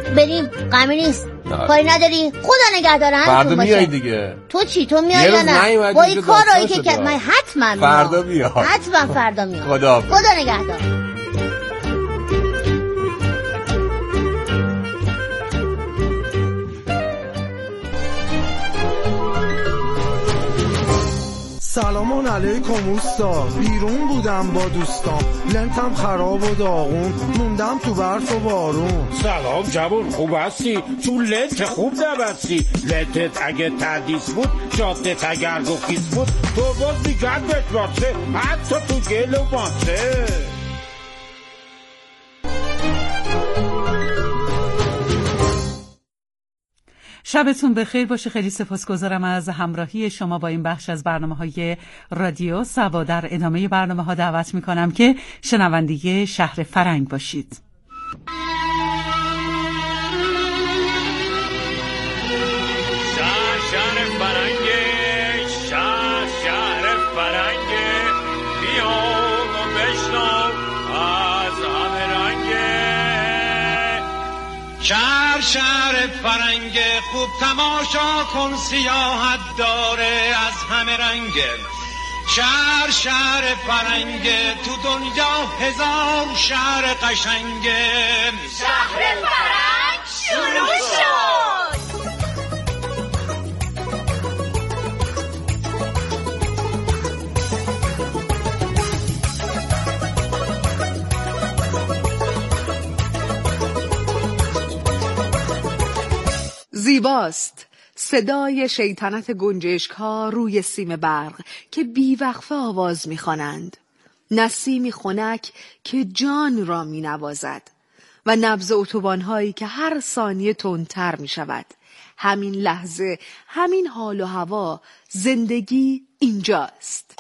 بریم غمی نیست. کاری نداری؟ خدا نگهدار. فردا میای دیگه. تو چی؟ تو میای یا نه؟ با این کارایی که من حتما فردا میام. حتما فردا میام. خدا نگهدار. سلام علیکم اوستا. بیرون بودم با دوستام، لنتم خراب و داغون، موندم تو برف و بارون. سلام جوون، خوب هستی؟ تو لنت خوب نبستی. لنتت اگه تردیس بود، جادت اگر گفتیس بود، تو باز میگرد بتراته، حتی تو گل و ماسه. شبتون بخیر باشه. خیلی سپاسگزارم از همراهی شما با این بخش از برنامه‌های رادیو سوا. در ادامه برنامه‌ها دعوت می‌کنم که شنونده شهر فرنگ باشید. شهر فرنگ، شهر فرنگ، بیا و بشنو از همه رنگ. شهر فرنگ، خوب تماشا کن، سیاحت داره از همه رنگ. شهر فرنگ، تو دنیا هزار شهر قشنگه. شهر فرنگ شروع شد. زیباست صدای شیطنت گنجشک‌ها روی سیم برق که بیوقفه آواز می‌خوانند، نسیمی خنک که جان را می‌نوازد و نبض اتوبان‌هایی که هر ثانیه تندتر می‌شود. همین لحظه، همین حال و هوا، زندگی اینجاست.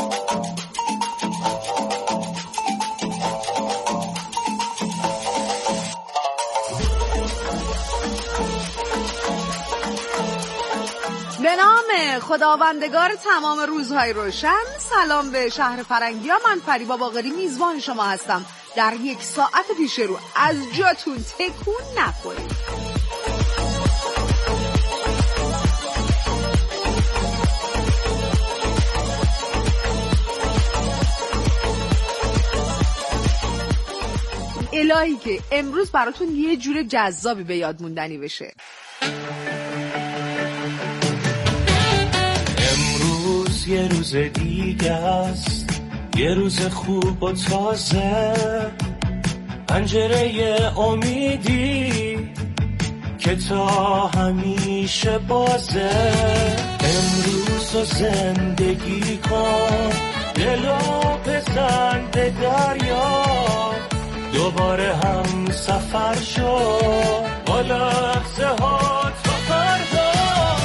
به نام خداوندگار تمام روزهای روشن، سلام به شهر فرنگیا. من فریبا باقری میزبان شما هستم. در یک ساعت پیش رو از جاتون تکون نخورید. الهی که امروز براتون یه جور جذابی به یاد موندنی بشه. یه روز دیگه است، یه روز خوب و تازه، پنجره امیدی که تا همیشه بازه. امروز رو زندگی کن، دلو بزن به دریا، دوباره هم سفر شو با لحظه ها تا فردا.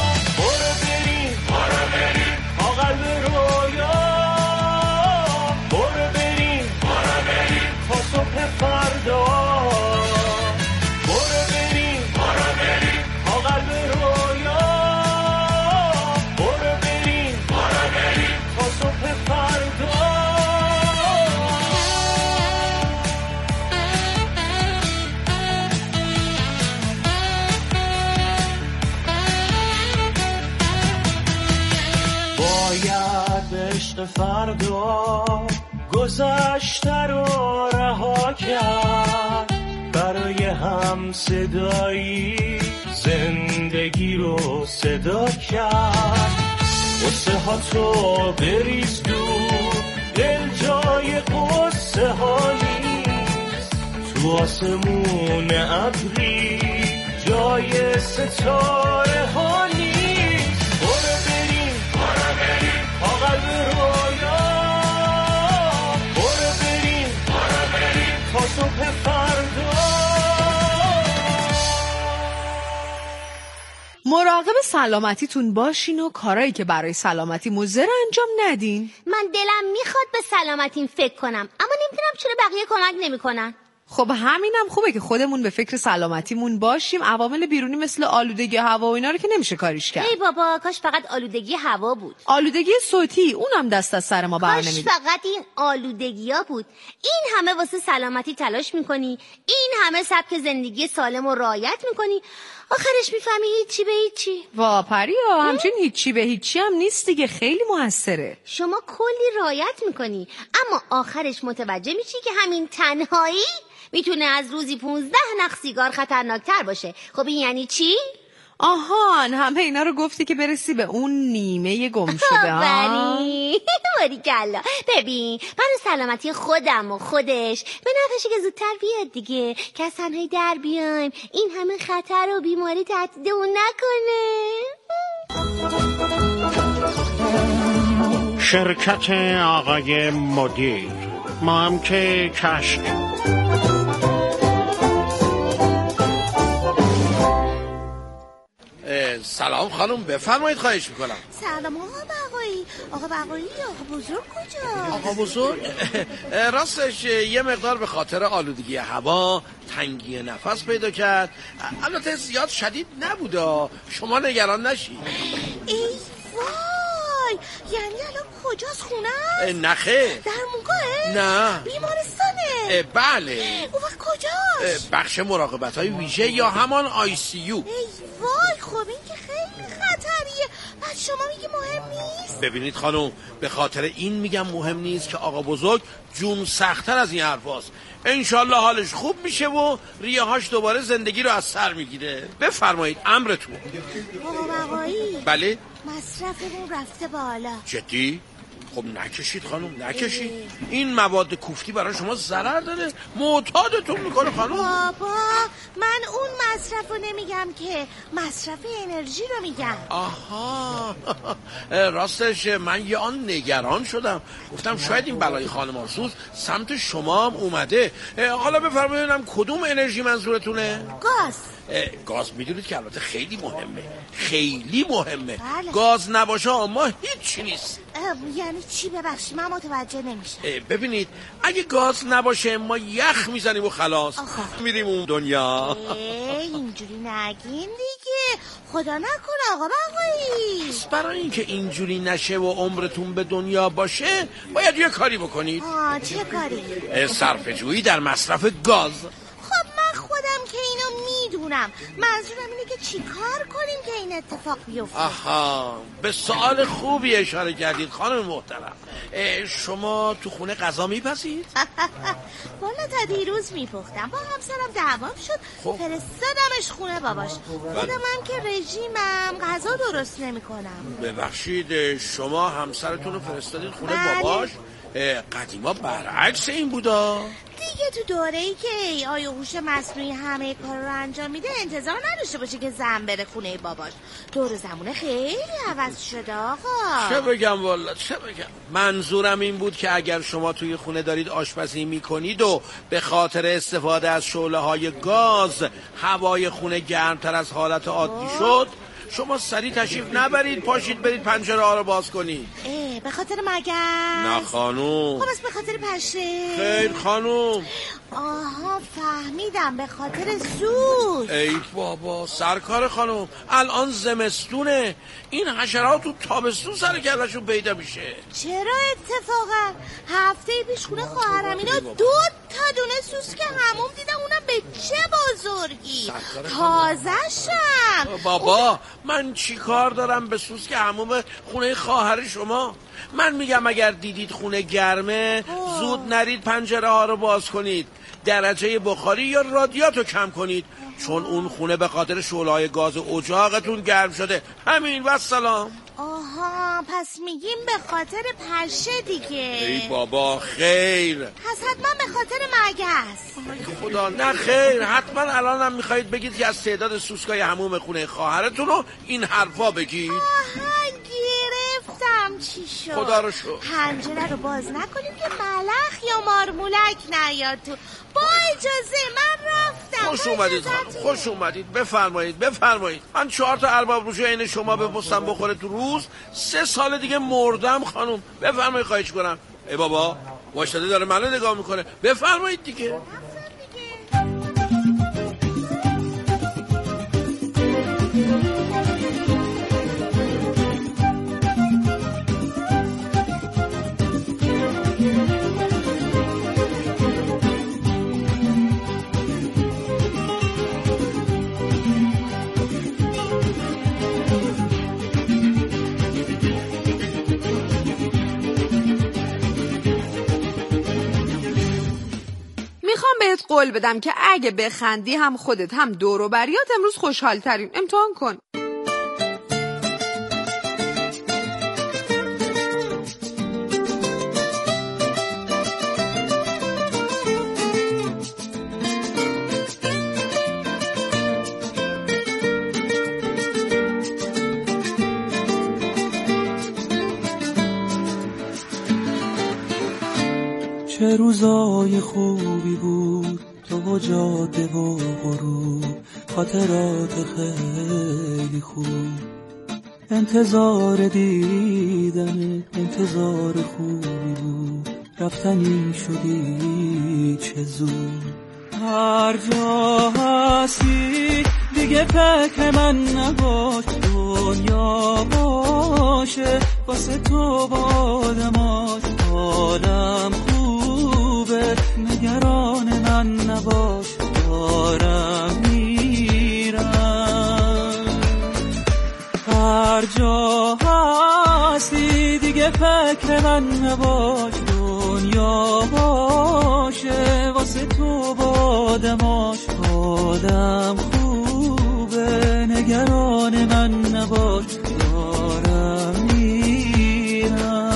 فردا گذشته رو رها کرد، برای هم صدایی زندگی رو صدا کرد. قصه ها تو بریز دور، دل جای قصه ها نیست، تو آسمون ابری جای ستاره ها نیست. برو بریم تا قلب رویا، برو بریم تا صبح فردا. مراقب سلامتیتون باشین و کارایی که برای سلامتی مضر انجام ندین. من دلم میخواد به سلامتیم فکر کنم، اما نمیدونم چرا بقیه کمک نمیکنن. خب همینم خوبه که خودمون به فکر سلامتیمون باشیم. عوامل بیرونی مثل آلودگی هوا و اینا رو که نمیشه کاریش کرد. ای بابا کاش فقط آلودگی هوا بود. آلودگی صوتی اونم دست از سر ما برنمیاد. کاش فقط این آلودگی‌ها بود. این همه واسه سلامتی تلاش میکنی، این همه سبک زندگی سالم رو رعایت میکنی، آخرش میفهمی هیچی به هیچی. وا پریا، همچین هیچی به هیچی هم نیست دیگه، خیلی موثره. شما کلی رعایت میکنی اما آخرش متوجه میشی که همین تنهایی میتونه از روزی 15 نخ سیگار خطرناکتر باشه. خب این یعنی چی؟ آهان، همه اینا رو گفتی که برسی به اون نیمه گم شده ها. باریکلا. ببین من سلامتی خودم و خودش به نفشه که زودتر بیاد دیگه، که از تنهایی در بیایم، این همه خطر و بیماری تهدیدمون نکنه. شرکت آقای مدیر، ما هم که کشک. سلام خانم، بفرمایید خواهش میکنم. سلام آقا بقایی. آقا بقایی، آقا بزرگ کجا؟ آقا بزرگ راستش یه مقدار به خاطر آلودگی هوا تنگی نفس پیدا کرد. البته زیاد شدید نبوده، شما نگران نشید. ای وای، یعنی الان کجاست خونه؟ نه خیر. در موقعه؟ نه. بیمارستانه؟ بله. اون وقت کجاست؟ بخش مراقبت‌های ویژه یا همان ICU. ای وای، خب این که خیلی خطریه. بعد شما میگی مهم نیست؟ ببینید خانم، به خاطر این میگم مهم نیست که آقا بزرگ جون سخت‌تر از این حرفاست. انشالله حالش خوب میشه و ریه‌هاش دوباره زندگی رو از سر میگیره. بفرمایید، امرتون. آقا بقایی. بله؟ مصرفمون رفته بالا. جدی؟ خب نکشید خانم، نکشید. این مواد کوفتی برای شما ضرر داره، معتادتون میکنه خانم. بابا من اون مصرف رو نمیگم که، مصرف انرژی رو میگم. آها راستش من یه آن نگران شدم، گفتم شاید این بلای خانمانسوز سمت شما هم اومده. حالا بفرمایید کدوم انرژی منظورتونه؟ گاز. گاز میدونید که البته خیلی مهمه، خیلی مهمه. بله. گاز نباشه اما هیچی نیست. یعنی چی؟ ببخشی من متوجه نمیشم. ببینید اگه گاز نباشه ما یخ میزنیم و خلاص میریم اون دنیا. اینجوری نگین دیگه، خدا نکنه آقا بقایی. برای اینکه اینجوری نشه و عمرتون به دنیا باشه باید یه کاری بکنید. چه کاری؟ صرفه‌جویی در مصرف گاز. خب من خودم که اینو میدونم، منظورم اینه که چی کار کنیم که این اتفاق بیفته. آها، به سوال خوبی اشاره کردید خانم محترم. شما تو خونه غذا میپزید؟ والا تا دیروز میپختم، با همسرم دعوام شد فرستادمش خونه باباش. خودم هم که رژیمم غذا درست نمیکنم. ببخشید شما همسرتون رو فرستادید خونه باباش؟ قدیما برعکس این بودا دیگه. تو دوره‌ای که آیا هوش مصنوعی همه کار رو انجام میده انتظار نداشته باشه که زن بره خونه باباش. دور زمونه خیلی عوض شده آقا. چه بگم والا، چه بگم. منظورم این بود که اگر شما توی خونه دارید آشپزی میکنید و به خاطر استفاده از شعله‌های گاز هوای خونه گرمتر از حالت عادی شد، شما سریع تشریف نبرید پاشید برید پنجره ها رو باز کنید. به خاطر مگس؟ نه خانوم. خب از به خاطر پشه؟ خیر خانوم. آها فهمیدم، به خاطر سوز. ای بابا سرکار خانوم، الان زمستونه، این حشرات تو تابستون سر کلشون پیدا میشه. چرا اتفاقا هفته پیش خونه خواهرم اینا 2 تا دونه سوز که هموم دیدم، اونم به چه بزرگی، تازه شم. بابا من چی کار دارم به سوز که هموم خونه خواهر شما؟ من میگم اگر دیدید خونه گرمه زود نرید پنجره ها رو باز کنید، درجه بخاری یا رادیاتو کم کنید، چون اون خونه به خاطر شعله‌های گاز اجاقتون گرم شده. همین و سلام. آها پس میگیم به خاطر پشه دیگه. ای بابا خیر. پس حتما به خاطر مگس. خدا نه خیر، حتما الانم میخواید بگید که از تعداد سوسکای هموم خونه خواهرتون رو این حرفا بگید. گرفتم چی شد. خدا رو شکر. پنجره رو باز نکنیم که ملخ یا مارمولک نیاد تو. با اجازه من رفتم. خوش اومدید خانم، خوش اومدید. بفرمایید بفرمایید. من 4 تا ارباب روژه عین شما بپستم بخوره تو روز 3 سال دیگه مردم خانم. بفرمایید خواهش کنم. ای بابا واشتاده داره منو نگاه میکنه. بفرمایید دیگه. قول بدم که اگه بخندی هم خودت هم دور و بریات امروز خوشحال ترین. امتحان کن. چه روزای خوبی بود تو جاده و غروب، خاطرات خیلی خوب، انتظار دیدن انتظار خوبی بود، رفتنی شدی چه زود. هر جا هستی دیگه فکر من نباش، دنیا باشه واسه تو بادماش، حالم خوبه نگران من نباش، دارم میرم. هر جا هستی دیگه فکر من نباش، دنیا باشه واسه تو بادماش، حالم خوبه نگران من نباش، دارم میرم.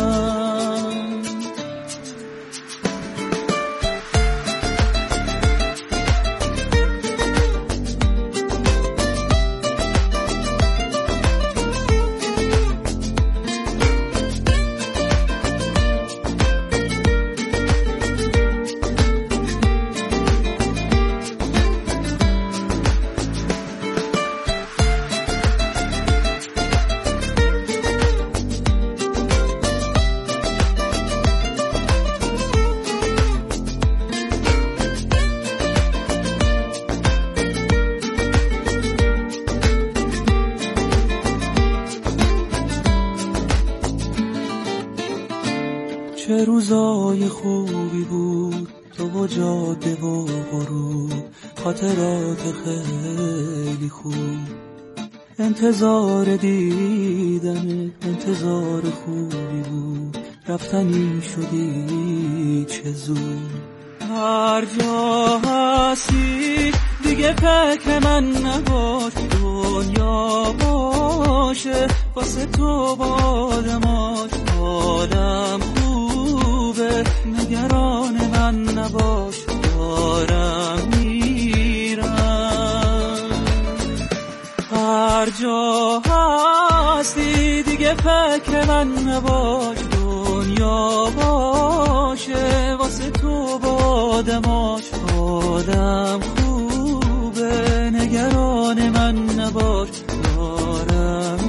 چه روزای خوبی بود تو جاده و غروب، خاطرات خیلی خوب، انتظار دیدن انتظار خوبی بود، رفتنی شدی چه زود. هر جا هستی دیگه فکر من نباش، دنیا باشه واسه تو بادماش، حالم خوبه نگران من نباش، دارم میرم. هر جا هستی دیگه فکر من نباش، دنیا باشه واسه تو بادماش، حالم خوبه نگران من نباش، دارم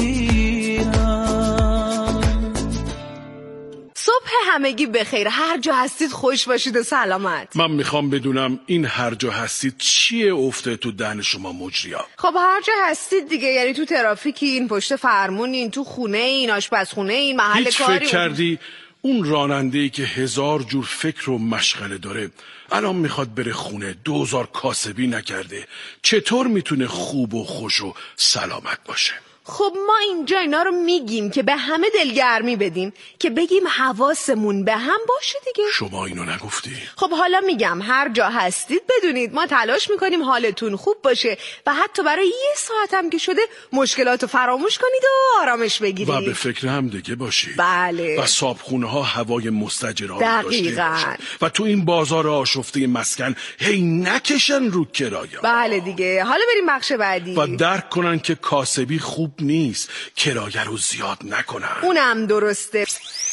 میرم. صبح همگی بخیر، هر جا هستید خوش باشید و سلامت. من میخوام بدونم این هر جا هستید چیه افته تو دهن شما مجریا؟ خب هر جا هستید دیگه، یعنی تو ترافیکین، پشت فرمونین، تو خونه این، آشپزخونه این، محل کاری. هیچ فکر کردی اون راننده‌ای که 1000 جور فکر و مشغله داره الان میخواد بره خونه 2000 کاسبی نکرده چطور میتونه خوب و خوش و سلامت باشه؟ خب ما اینجا اینا رو میگیم که به همه دلگرمی بدیم، که بگیم حواسمون به هم باشه دیگه. شما اینو نگفتی؟ خب حالا میگم هر جا هستید بدونید ما تلاش میکنیم حالتون خوب باشه و حتی برای 1 ساعت هم که شده مشکلاتو فراموش کنید و آرامش بگیرید و به فکر هم دیگه باشید. بله. و صابخونه ها هوای مستجرها رو داشته باشن و تو این بازار آشفته مسکن هی نکشن رو کرایه. بله دیگه. حالا بریم بخش بعدی. و درک کنن که کاسبی خوب نیست، کرایه رو زیاد نکنن. اونم درسته.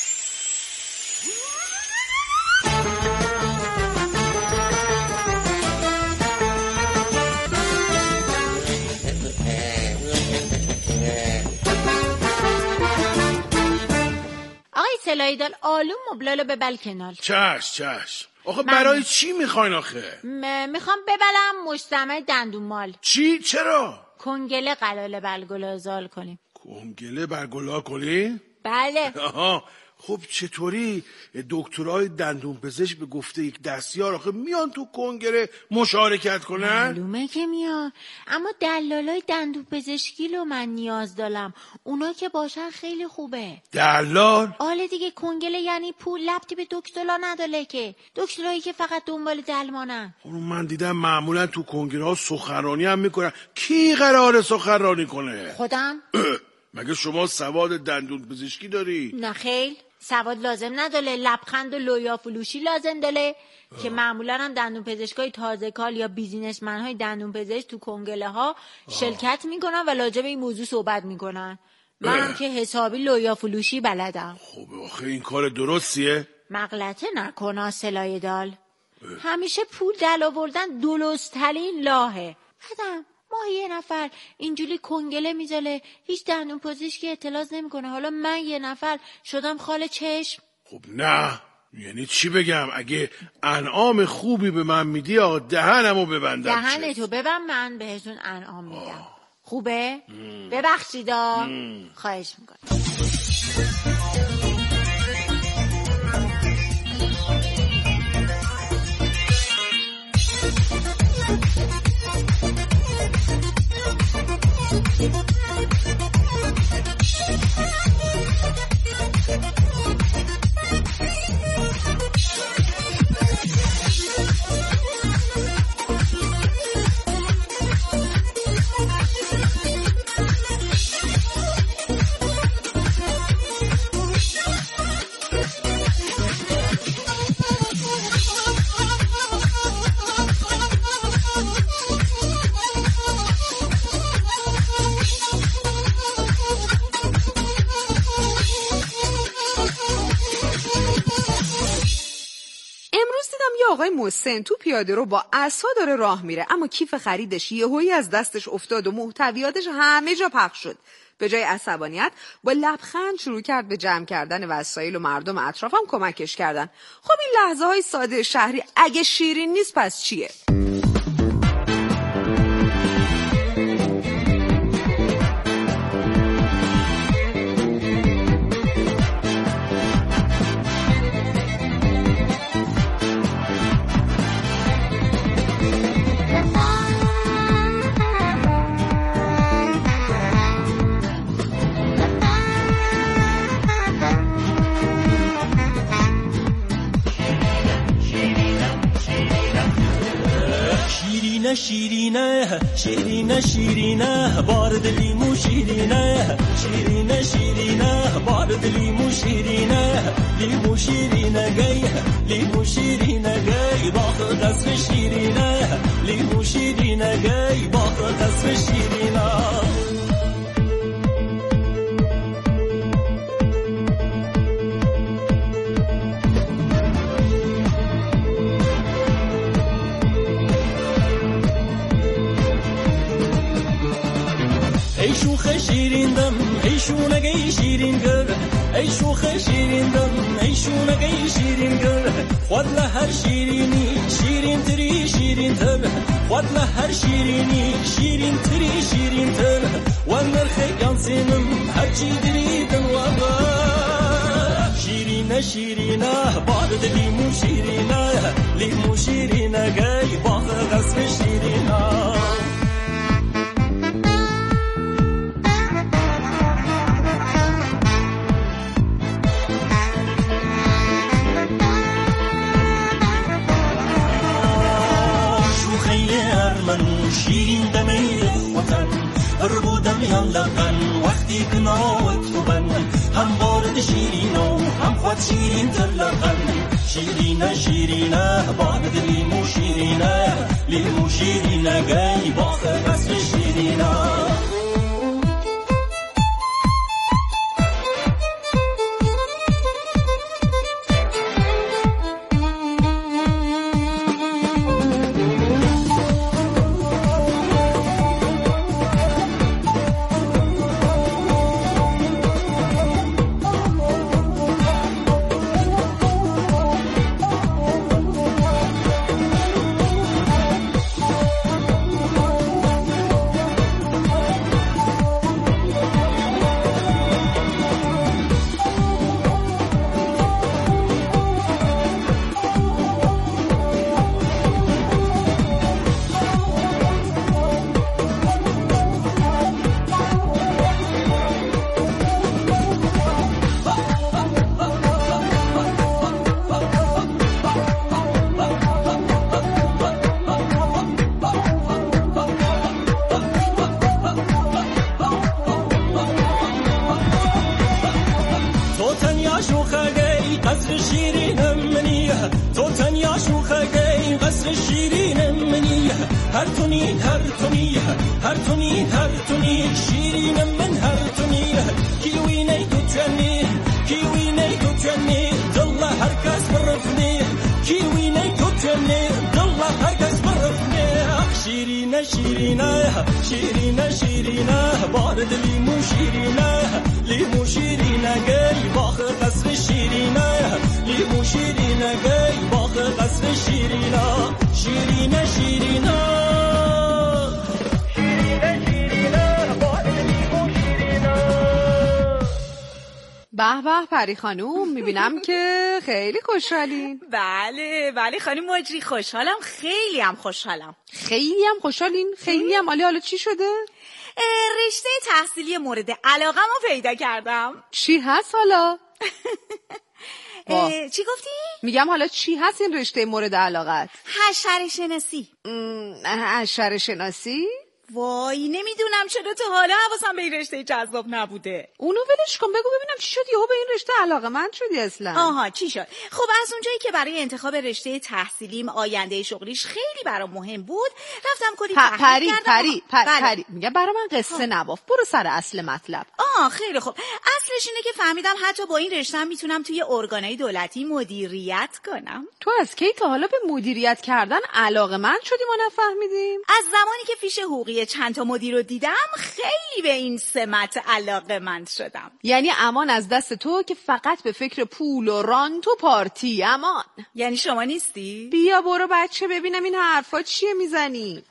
آقای سلایدال آلو مبلالو ببل کنال. چشم. آخه برای چی میخواین آخه؟ میخوام ببلم مجتمع دندونمال. چی؟ چرا؟ کنگله قلاله بلگلازال کنیم. کنگله برگلا کنی؟ بله. آها خب چطوری دکترای دندون پزشک به گفته یک دستیار آخه میان تو کنگره مشارکت کنن؟ معلومه که میان، اما دلالای دندون پزشکی رو من نیاز دارم. اونا که باشن خیلی خوبه. دلال؟ آله دیگه، کنگره یعنی پول، لبتی به دکترا نداره که. دکترایی که فقط دنبال درمانن. خب من دیدم معمولا تو کنگره ها سخنرانی هم میکنن. کی قراره سخنرانی کنه؟ خودم. مگه شما سواد دندون پزشکی داری؟ نه خیل، سواد لازم نداره، لبخند و لویا فلوشی لازم داره که معمولا هم دندون پزشکای تازه کار یا بیزینسمن های دندون پزشک تو کنگره ها شرکت میکنن و راجع به این موضوع صحبت میکنن. منم که حسابی لویا فلوشی بلدم. خب آخه این کار درستیه؟ مغلطه نکن سلای دال. همیشه پول دل آوردن درست‌ترین راهه. بعدم ماهی یه نفر اینجوری کنگله میذاره، هیچ دندون پزشکی اطلاع نمیکنه. حالا من یه نفر شدم خال چشم. خب نه، یعنی چی بگم؟ اگه انعام خوبی به من میدی آقا دهنمو ببندم. دهنتو ببند، من بهتون انعام میدم. خوبه؟ ببخشیدا. خواهش میکنم. آقای محسن تو پیاده رو با عصا داره راه میره، اما کیف خریدش یهویی از دستش افتاد و محتویاتش همه جا پخش شد. به جای عصبانیت با لبخند شروع کرد به جمع کردن وسایل و مردم اطرافم کمکش کردن. خب این لحظه های ساده شهری اگه شیرین نیست پس چیه؟ شیرینه شیرینه شیرینه بارد لیمو شیرینه شیرینه شیرینه بارد لیمو شیرینه لیمو شیرینه گی لیمو شیرینه گی باخ قصر شیرینه لیمو شیرینه گی باخ قصر شیرینه ای شوخ شیرین دم ای شونگی شیرین گر ای شوخ شیرین دم ای شونگی شیرین گر خود لهر شیرینی شیرین تری شیرین تر خود لهر شیرینی شیرین تری شیرین تر و نرخ یانسینم هرچی دریدن و شیرینه شیرینه بارد لیمو شیرینه لیمو شیرینه گی باخ قصر شیرینه شیرین دمی وطن بودم یا لبن وقتی کناوت خوبن هم بارد شیرینو هم خود شیرین تر لبن شیرینه شیرینه بارد لیمو شیرینه لیمو شیرینه گی باخ قصر شیرینه قصر شیرین منی هر تونی شیرین من هر تونی کیوی نی تو تنی دل هر کس برفنی کیوی نی تو تنی دل هر کس برفنی شیرینه بارد لیمو شیرینه گی باخ قصر شیرینه لیمو شیرینه گی باخ قصر شیرینه به به پری خانوم، میبینم که خیلی خوشحالین. بله خانم مجری، خوشحالم، خیلی هم خوشحالین؟ خیلی هم عالی. حالا چی شده؟ رشته تحصیلی مورد علاقه‌مو پیدا کردم. چی هست حالا؟ چی گفتی؟ میگم حالا چی هست این رشته مورد علاقت؟ حشره شناسی. وای نمیدونم چرا تا حالا حواسم به این رشته جذاب نبوده. اونو ولش کن، بگو ببینم چی شد یهو به این رشته علاقه‌مند شدی اصلا؟ آها چی شد؟ خب از اونجایی که برای انتخاب رشته تحصیلیم آینده شغلیش خیلی برام مهم بود، رفتم کلی تحقیق کردم. پری میگم برای من قصه نباف، برو سر اصل مطلب. خیلی خوب. اصلش اینه که فهمیدم حتی با این رشته میتونم توی ارگانهای دولتی مدیریت کنم. تو از کی تا حالا به مدیریت کردن علاقه‌مند شدی ما نفهمیدیم؟ از زمانی که فیش حقوقی چند تا مدیر رو دیدم خیلی به این سمت علاقه‌مند شدم. یعنی امان از دست تو که فقط به فکر پول و رانت و پارتی. امان یعنی شما نیستی؟ بیا برو بچه ببینم این حرفا چیه میزنی.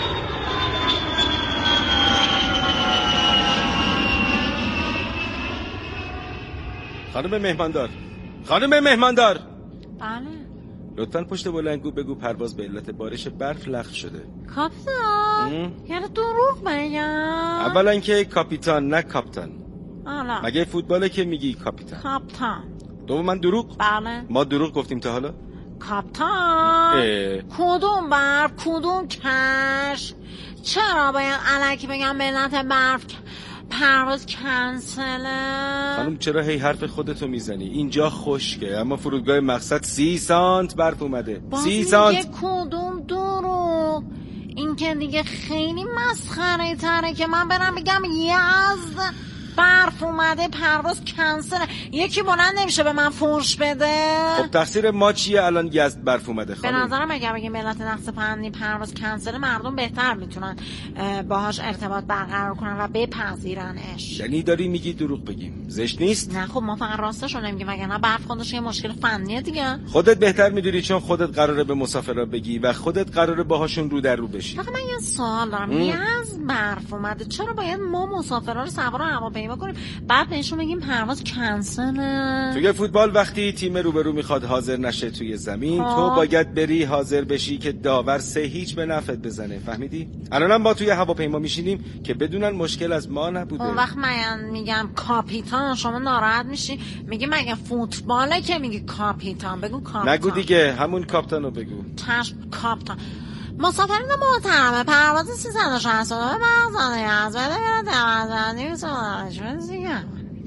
خانم مهماندار. بله. لطفاً پشت بلندگو بگو پرواز به علت بارش برف لغو شده. کاپیتان یعنی دروغ بگم؟ اولا که کاپیتان نه کاپتان. حالا مگه فوتباله که میگی کاپیتان؟ دوما دروغ؟ بله. ما دروغ گفتیم تا حالا؟ کاپتان کدوم برف کدوم کش؟ چرا باید الکی بگم به علت برف پرواز کنسله؟ خانم چرا هی حرف خودتو میزنی؟ اینجا خشکه اما فرودگاه مقصد 30 سانت برف اومده. 30 سانت. کدوم دروغ؟ این که دیگه خیلی مسخره تره که من برم بگم یزد برف اومده پرواز کنسله. یکی بلند نمیشه به من فحش بده؟ خب تقصیر ما چیه الان یزد برف اومده خانم؟ به نظرم اگه بگیم ملت نقص پهنی پرواز کنسله مردم بهتر میتونن باهاش ارتباط برقرار کنن و بپذیرنش. یعنی داری میگی دروغ بگیم زشت نیست؟ نه خب ما فقط راستشو نمیگیم، وگرنه برف خودش یه مشکل فنیه دیگه. خودت بهتر میدونی چون خودت قراره به مسافرا بگی و خودت قراره باهاشون رو در رو بشی. فقط من یه سوال دارم. یزد برف اومده چرا باید ما مسافرا رو سوار هواپیما کنیم بعد بهشون بگیم پرواز کنسله؟ توی فوتبال وقتی تیم روبرو میخواد حاضر نشه توی زمین تو باید بری حاضر بشی که داور 3-0 به نفعت بزنه. فهمیدی؟ الانم با توی هواپیما میشینیم که بدونن مشکل از ما نبوده. اون وقت من میگم کاپیتان شما ناراحت میشی؟ میگی مگه فوتباله که میگی کاپیتان؟ بگو کاپیتان. نگو دیگه همون کاپتانو بگو. چشم کاپتان. مسافرین محترم پرواز 369 به مغزانه از بده میره دوازدنی بسازنش دیگه.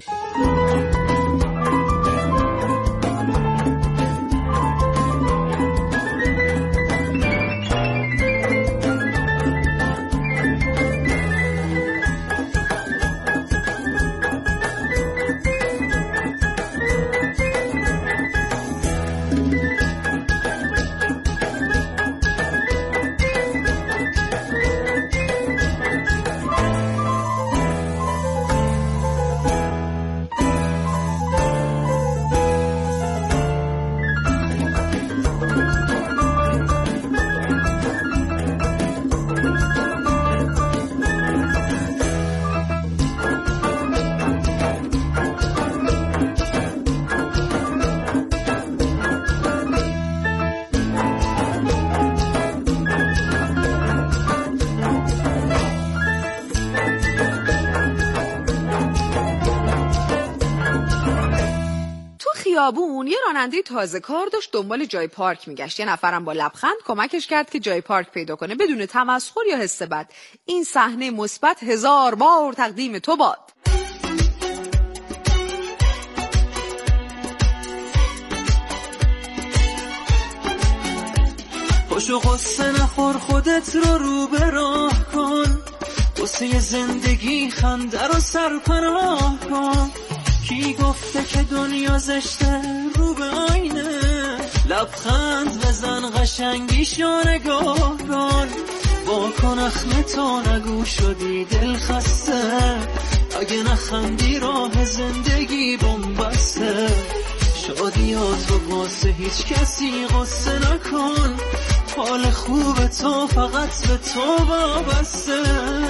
خیابون یه راننده تازه کار داشت دنبال جای پارک میگشت. یه نفرم با لبخند کمکش کرد که جای پارک پیدا کنه بدون تمسخر یا حس بد. این صحنه مثبت 1000 بار تقدیم تو باد. پاشو قصه نخور خودت رو به راه کن، قصه زندگی خنده رو سرپناه کن. کی گفته که دنیا زشته رو به آینه، لبخند بزن قشنگیشو نگاه کن. واکن اخم تو نگو شدی دل خسته، اگه نخندی راه زندگی بنبسته. شادیاتو واسه هیچ کسی قصه نکن، حال خوب تو فقط به تو وابسته.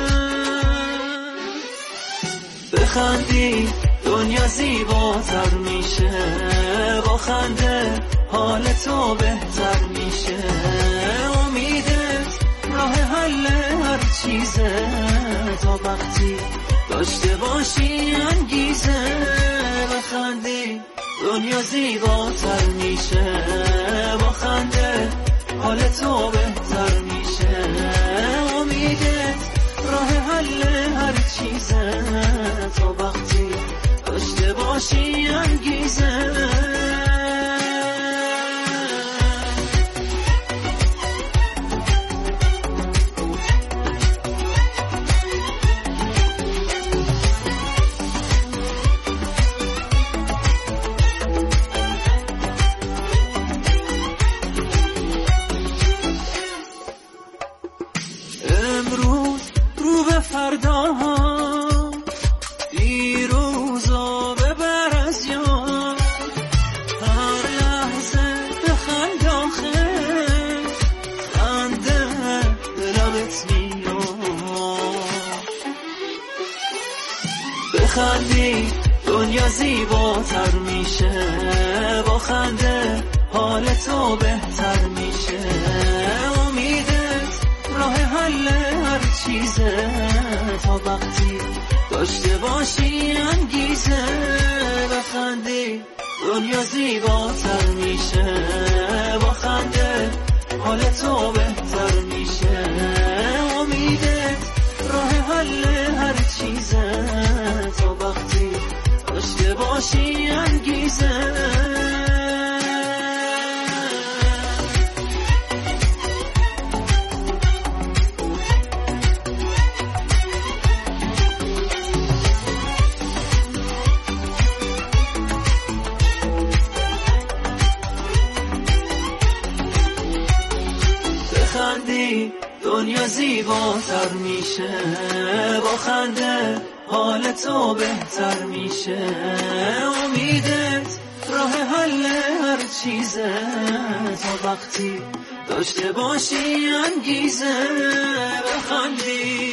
بخندی دنیا زیباتر میشه، با خنده حال تو بهتر میشه. امیدت راه حل هر چیزه، تا وقتی داشته باشی انگیزه. بخندی دنیا زیباتر میشه، با خنده حال تو بهتر میشه. امیدت راه حل هر چیزه، تا وقتی داشته باشی انگیزه. امروز رو به فرداها، دیروزا ببر از یاد. هر لحظه بخند آخه، خنده لبت میاد. بخندی دنیا زیباتر میشه، با خنده حال تو بهتر میشه. امیدت راه حل هر چیزه، تا وقتی داشته باشی انگیزه. بخندی دنیا زیباتر میشه، با خنده حال تو بهتر میشه. امیدت راه حل هر چیزه، تا وقتی داشته باشی انگیزه. بخندی دنیا زیباتر میشه، با خنده حال تو بهتر میشه. امیدت راه حل هر چیزه، تا وقتی داشته باشی انگیزه. بخندی.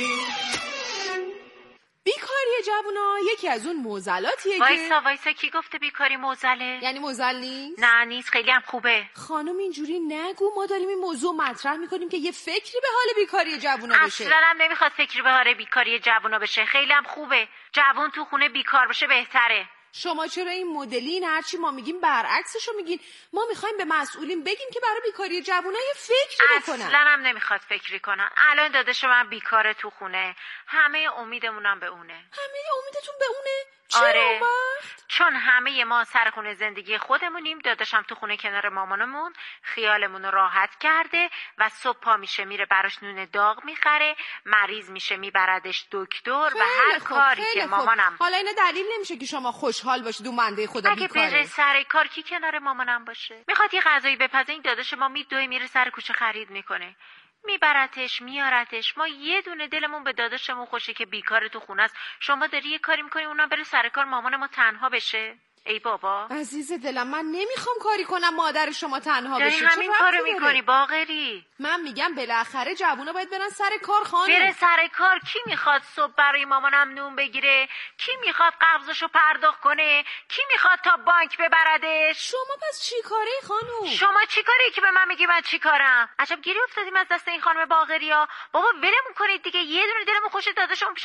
بیکاری جوونا یکی از اون معضلاتیه که وایسا کی گفته بیکاری معضله؟ یعنی معضل نیست؟ نه نیست، خیلی هم خوبه. خانم اینجوری نگو، ما داریم این موضوع مطرح میکنیم که یه فکری به حال بیکاری جوونا بشه. اصلا هم نمیخواد فکری به حال بیکاری جوونا بشه، خیلی هم خوبه. جوون تو خونه بیکار باشه بهتره. شما چرا این مدلین؟ هرچی ما میگیم برعکسشو میگین. ما میخوایم به مسئولین بگیم که برای بیکاری جوونا یه فکری بکنن. اصلا هم نمیخواد فکری کنن. الان داداش من بیکاره تو خونه، همه امیدمونم به اونه. همه امیدتون به اونه؟ چرا آره، وقت؟ چون همه ما سر خونه زندگی خودمونیم. داداشم تو خونه کنار مامانمون خیالمون رو راحت کرده و صبح پا میشه میره براش نون داغ میخره، مریض میشه میبردش دکتر و هر کاری که مامانم. حالا اینا دلیل نمیشه که شما خوشحال باشید اون بنده خدا بیکاره. اگه بره سر کار کی کنار مامانم باشه؟ میخواد یه غذایی بپزه، این داداش ما میدوه میره سر کوچه خرید میکنه، میبرتش میارتش. ما یه دونه دلمون به داداشمون خوشه که بیکار تو خونه است. شما داری یه کاری میکنی اونم بره سر کار مامان ما تنها بشه؟ ای بابا عزیز دلم، من نمیخوام کاری کنم مادر شما تنها بشه. داری همین کارو میکنی باقری. من میگم بالاخره جوونا باید برن سر کار. خانم بره سر کار. کی میخواد صبح برای مامانم نون بگیره؟ کی میخواد قبضشو پرداخت کنه؟ کی میخواد تا بانک ببردش؟ شما پس چی کاره خانم؟ شما چی کاری که به من میگی من چی کارم؟ عجب گیری افتادیم از دست این خانم باقریا. بابا ولمون کنید دیگه، یه دونه دلمون خوش داداشم